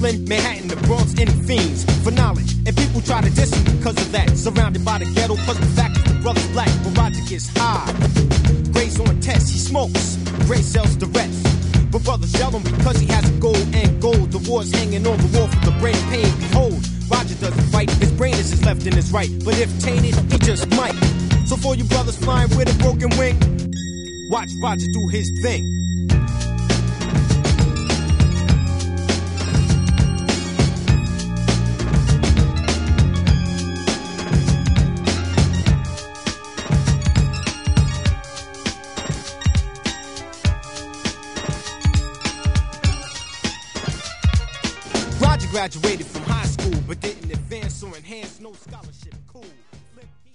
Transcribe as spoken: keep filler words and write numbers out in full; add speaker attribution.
Speaker 1: Brooklyn, Manhattan, the Bronx, and fiends for knowledge. And people try to diss him because of that. Surrounded by the ghetto, plus the fact that the brother's black. But Roger gets high. Gray's on test, he smokes. Gray sells the rest. But brothers yell him because he has a gold and gold. The war's hanging on the wall from the brain pain. Behold, Roger doesn't fight. His brain is his left and his right. But if tainted, he just might. So for you brothers flying with a broken wing, watch Roger do his thing. Roger graduated from high school, but didn't advance or enhance no scholarship. Cool.